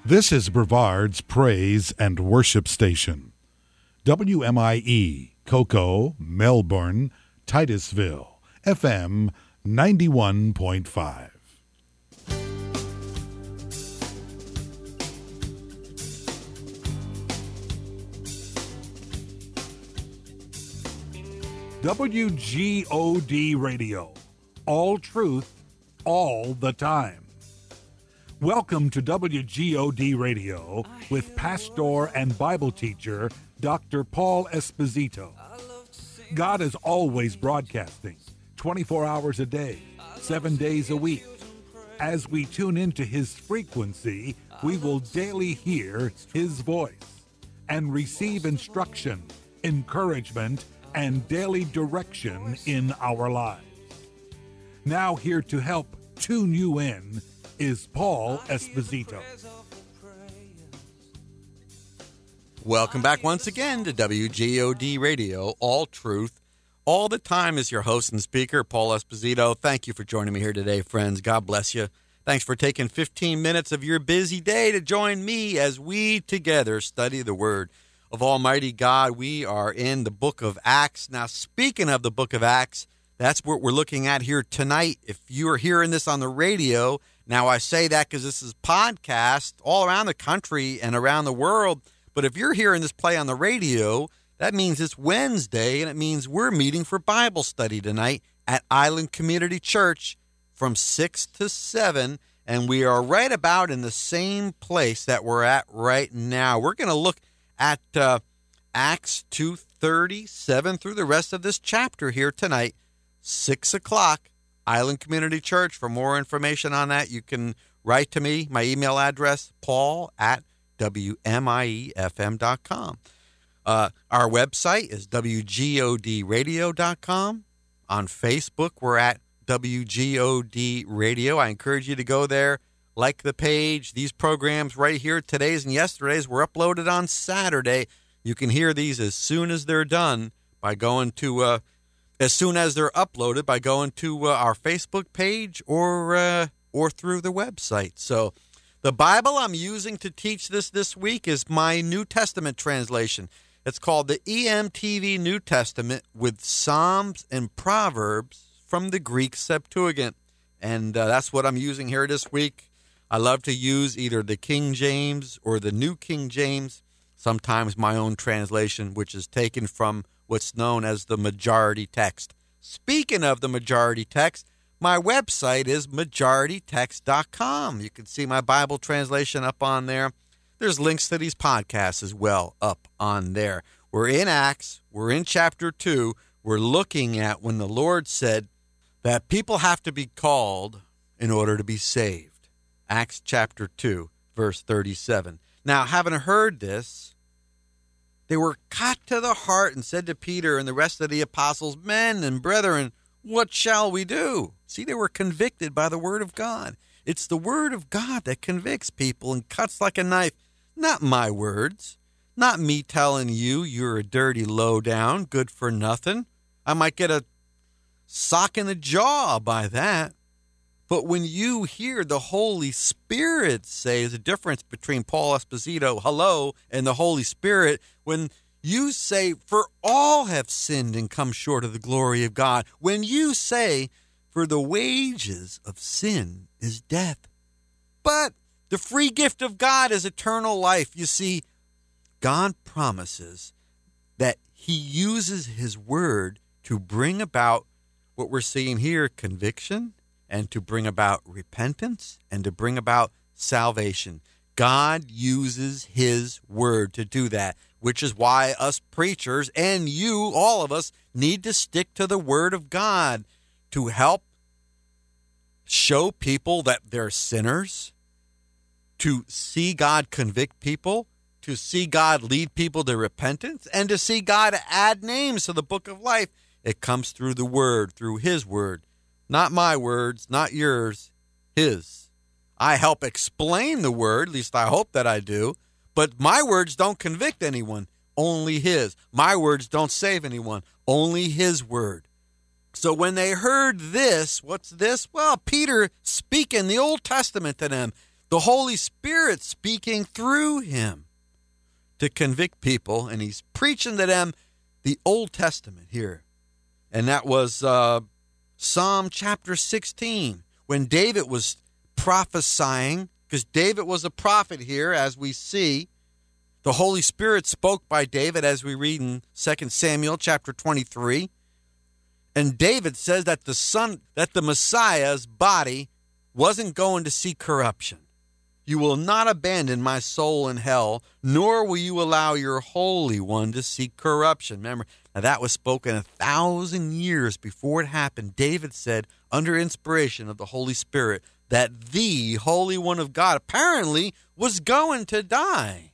This is Brevard's Praise and Worship Station. WMIE, Cocoa, Melbourne, Titusville, FM 91.5. WGOD Radio. All truth, all the time. Welcome to WGOD Radio with pastor and Bible teacher Dr. Paul Esposito. God is always broadcasting 24 hours a day, 7 days a week. As we tune into his frequency, we will daily hear his voice and receive instruction, encouragement, and daily direction in our lives. Now here to help tune you in is Paul Esposito. Welcome back once again to WGOD Radio, All Truth, All the Time is your host and speaker, Paul Esposito. Thank you for joining me here today, friends. God bless you. Thanks for taking 15 minutes of your busy day to join me as we together study the Word of Almighty God. We are in the book of Acts. Now, speaking of the book of Acts, that's what we're looking at here tonight. If you are hearing this on the radio, now I say that because this is podcast all around the country and around the world. But if you're hearing this play on the radio, that means it's Wednesday, and it means we're meeting for Bible study tonight at Island Community Church from 6 to 7. And we are right about in the same place that we're at right now. We're going to look at Acts 2:37 through the rest of this chapter here tonight. 6 o'clock, Island Community Church. For more information on that, you can write to me. My email address, paul@wmiefm.com. Our website is wgodradio.com. On Facebook, we're at WGOD Radio. I encourage you to go there, like the page. These programs right here, today's and yesterday's, were uploaded on Saturday. You can hear these as soon as they're done by going to as soon as they're uploaded by going to our Facebook page or through the website. So the Bible I'm using to teach this week is my New Testament translation. It's called the EMTV New Testament with Psalms and Proverbs from the Greek Septuagint. And that's what I'm using here this week. I love to use either the King James or the New King James, sometimes my own translation, which is taken from what's known as the majority text. Speaking of the majority text, my website is majoritytext.com. You can see my Bible translation up on there. There's links to these podcasts as well up on there. We're in Acts. We're in chapter 2. We're looking at when the Lord said that people have to be called in order to be saved. Acts chapter 2, verse 37. Now, having heard this, they were cut to the heart and said to Peter and the rest of the apostles, "Men and brethren, what shall we do?" See, they were convicted by the word of God. It's the word of God that convicts people and cuts like a knife. Not my words. Not me telling you you're a dirty low-down, good for nothing. I might get a sock in the jaw by that. But when you hear the Holy Spirit say, there's a difference between Paul Esposito, hello, and the Holy Spirit. When you say, for all have sinned and come short of the glory of God. When you say, for the wages of sin is death. But the free gift of God is eternal life. You see, God promises that he uses his word to bring about what we're seeing here, conviction, and to bring about repentance, and to bring about salvation. God uses his word to do that, which is why us preachers and you, all of us, need to stick to the word of God to help show people that they're sinners, to see God convict people, to see God lead people to repentance, and to see God add names to the book of life. It comes through the word, through his word. Not my words, not yours, his. I help explain the word, at least I hope that I do, but my words don't convict anyone, only his. My words don't save anyone, only his word. So when they heard this, what's this? Well, Peter speaking the Old Testament to them. The Holy Spirit speaking through him to convict people, and he's preaching to them the Old Testament here. And that was Psalm chapter 16, when David was prophesying, because David was a prophet here, as we see. The Holy Spirit spoke by David, as we read in 2 Samuel chapter 23. And David says that the Messiah's body wasn't going to see corruption. You will not abandon my soul in hell, nor will you allow your Holy One to see corruption. Remember, now that was spoken 1,000 years before it happened. David said, under inspiration of the Holy Spirit, that the Holy One of God apparently was going to die,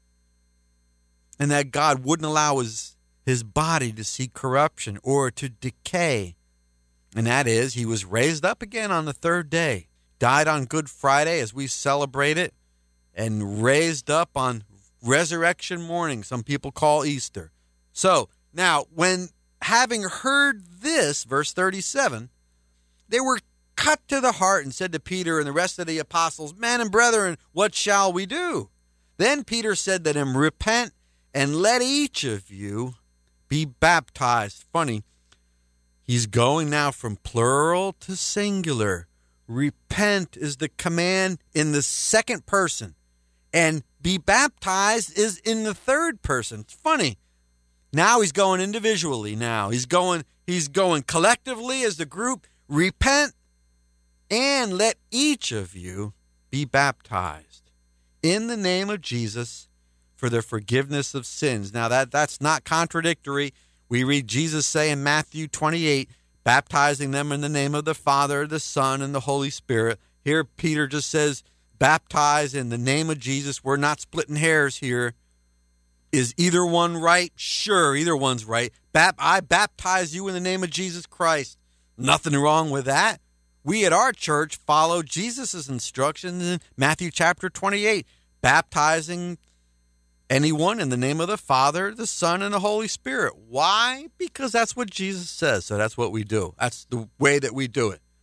and that God wouldn't allow his body to see corruption or to decay. And that is, he was raised up again on the third day, died on Good Friday as we celebrate it, and raised up on resurrection morning, some people call Easter. So, now, when having heard this, verse 37, they were cut to the heart and said to Peter and the rest of the apostles, "Men and brethren, what shall we do?" Then Peter said to them, "Repent and let each of you be baptized." Funny, he's going now from plural to singular. Repent is the command in the second person, and be baptized is in the third person. It's funny. Now he's going individually. Now he's going collectively as the group. Repent and let each of you be baptized in the name of Jesus for the forgiveness of sins. Now that's not contradictory. We read Jesus say in Matthew 28, baptizing them in the name of the Father, the Son, and the Holy Spirit. Here Peter just says, baptize in the name of Jesus. We're not splitting hairs here. Is either one right? Sure, either one's right. I baptize you in the name of Jesus Christ. Nothing wrong with that. We at our church follow Jesus' instructions in Matthew chapter 28, baptizing anyone in the name of the Father, the Son, and the Holy Spirit. Why? Because that's what Jesus says, so that's what we do. That's the way that we do it.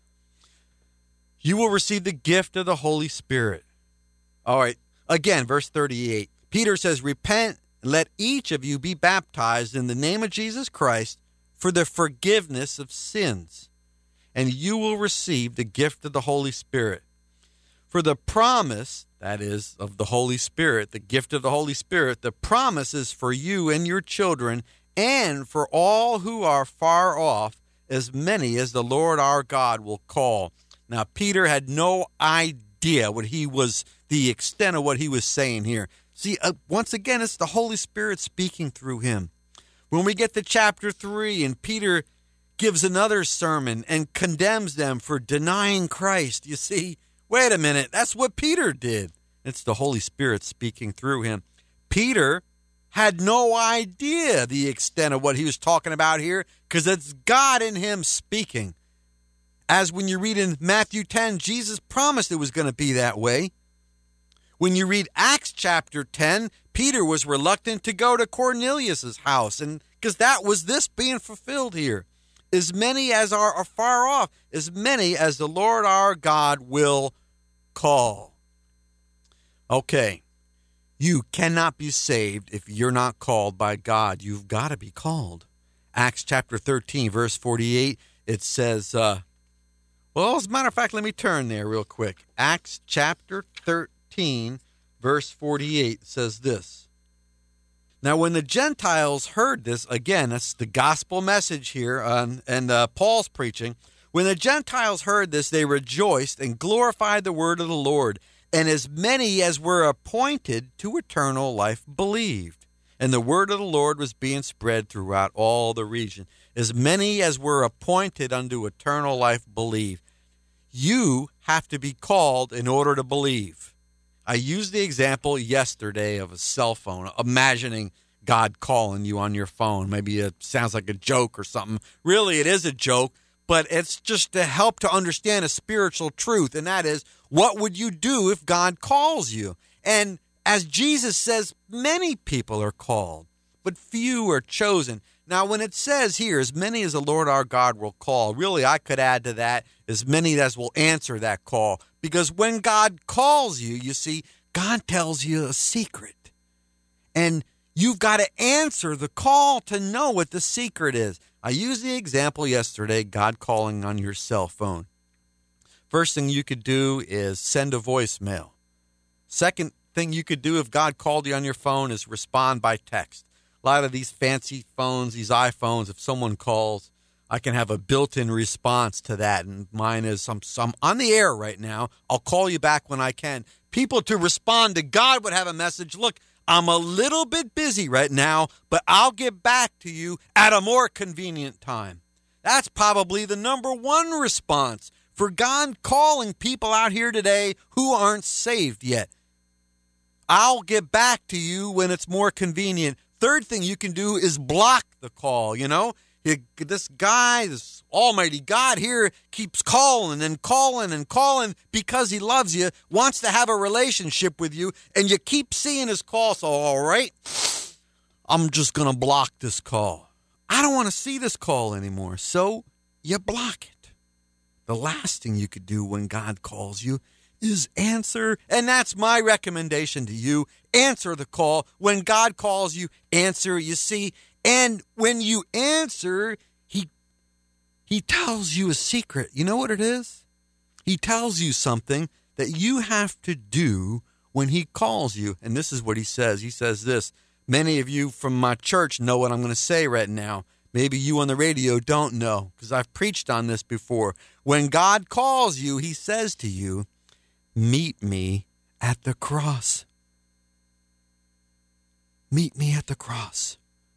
You will receive the gift of the Holy Spirit. All right, again, verse 38. Peter says, repent and let each of you be baptized in the name of Jesus Christ for the forgiveness of sins, and you will receive the gift of the Holy Spirit. For the promise, that is, of the Holy Spirit, the gift of the Holy Spirit, the promise is for you and your children and for all who are far off, as many as the Lord our God will call. Now, Peter had no idea the extent of what he was saying here. See, once again, it's the Holy Spirit speaking through him. When we get to chapter 3 and Peter gives another sermon and condemns them for denying Christ, you see, wait a minute, that's what Peter did. It's the Holy Spirit speaking through him. Peter had no idea the extent of what he was talking about here because it's God in him speaking. As when you read in Matthew 10, Jesus promised it was going to be that way. When you read Acts chapter 10, Peter was reluctant to go to Cornelius' house, and because that was this being fulfilled here. As many as are far off, as many as the Lord our God will call. Okay, you cannot be saved if you're not called by God. You've got to be called. Acts chapter 13, verse 48, it says, well, as a matter of fact, let me turn there real quick. Acts chapter 13, verse 48 says this. Now, when the Gentiles heard this, again, that's the gospel message here, and Paul's preaching. When the Gentiles heard this, they rejoiced and glorified the word of the Lord. And as many as were appointed to eternal life believed. And the word of the Lord was being spread throughout all the region. As many as were appointed unto eternal life believed. You have to be called in order to believe. I used the example yesterday of a cell phone, imagining God calling you on your phone. Maybe it sounds like a joke or something. Really, it is a joke, but it's just to help to understand a spiritual truth, and that is, what would you do if God calls you? And as Jesus says, many people are called, but few are chosen. Now, when it says here, as many as the Lord our God will call, really, I could add to that, as many as will answer that call. Because when God calls you, you see, God tells you a secret. And you've got to answer the call to know what the secret is. I used the example yesterday, God calling on your cell phone. First thing you could do is send a voicemail. Second thing you could do if God called you on your phone is respond by text. A lot of these fancy phones, these iPhones, if someone calls, I can have a built-in response to that. And mine is, I'm on the air right now. I'll call you back when I can. People to respond to God would have a message. Look, I'm a little bit busy right now, but I'll get back to you at a more convenient time. That's probably the number one response for God calling people out here today who aren't saved yet. I'll get back to you when it's more convenient. Third thing you can do is block the call, This guy, this almighty God here keeps calling and calling and calling because he loves you, wants to have a relationship with you, and you keep seeing his call. So, all right, I'm just going to block this call. I don't want to see this call anymore. So you block it. The last thing you could do when God calls you is answer. And that's my recommendation to you. Answer the call. When God calls you, answer. You see, and when you answer, he tells you a secret. You know what it is? He tells you something that you have to do when he calls you. And this is what he says. He says this. Many of you from my church know what I'm going to say right now. Maybe you on the radio don't know, because I've preached on this before. When God calls you, he says to you, meet me at the cross. Meet me at the cross.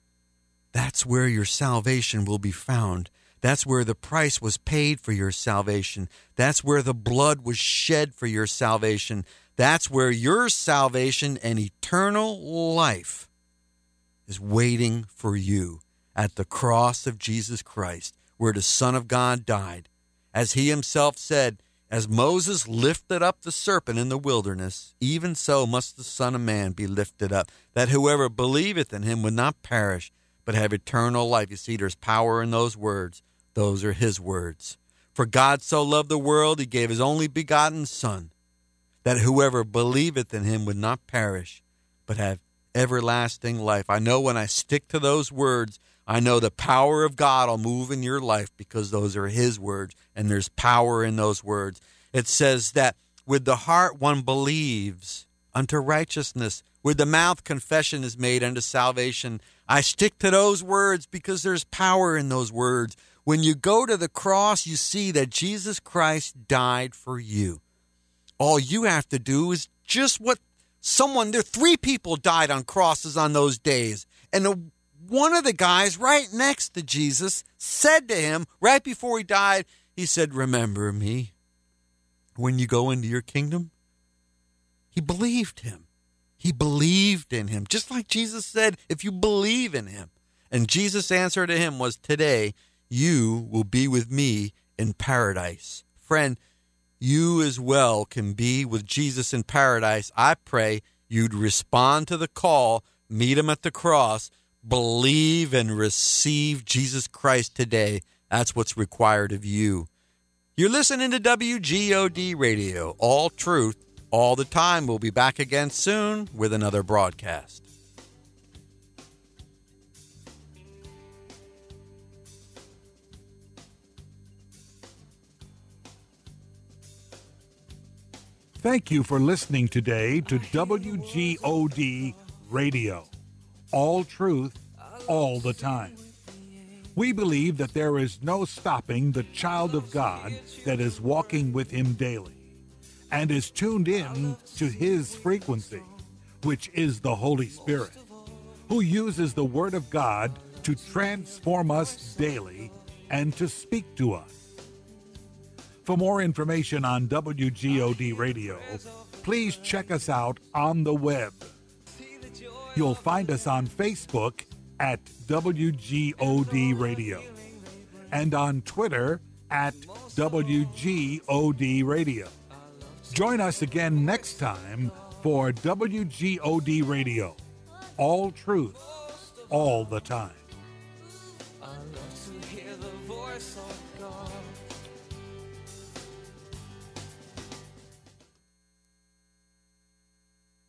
That's where your salvation will be found. That's where the price was paid for your salvation. That's where the blood was shed for your salvation. That's where your salvation and eternal life is waiting for you at the cross of Jesus Christ, where the Son of God died. As he himself said, as Moses lifted up the serpent in the wilderness, even so must the Son of Man be lifted up, that whoever believeth in him would not perish, but have eternal life. You see, there's power in those words. Those are his words. For God so loved the world, he gave his only begotten Son, that whoever believeth in him would not perish, but have everlasting life. I know when I stick to those words, I know the power of God will move in your life because those are his words, and there's power in those words. It says that with the heart one believes unto righteousness, with the mouth confession is made unto salvation. I stick to those words because there's power in those words. When you go to the cross, you see that Jesus Christ died for you. All you have to do is just what there 3 people died on crosses on those days. And one of the guys right next to Jesus said to him, right before he died, he said, remember me when you go into your kingdom. He believed him. He believed in him. Just like Jesus said, if you believe in him. And Jesus' answer to him was, today you will be with me in paradise. Friend, you as well can be with Jesus in paradise. I pray you'd respond to the call, meet him at the cross, believe and receive Jesus Christ today. That's what's required of you. You're listening to WGOD Radio, all truth, all the time. We'll be back again soon with another broadcast. Thank you for listening today to WGOD Radio. All truth, all the time. We believe that there is no stopping the child of God that is walking with him daily and is tuned in to his frequency, which is the Holy Spirit, who uses the Word of God to transform us daily and to speak to us. For more information on WGOD Radio, please check us out on the web. You'll find us on Facebook at WGOD Radio and on Twitter at WGOD Radio. Join us again next time for WGOD Radio. All truth, all the time.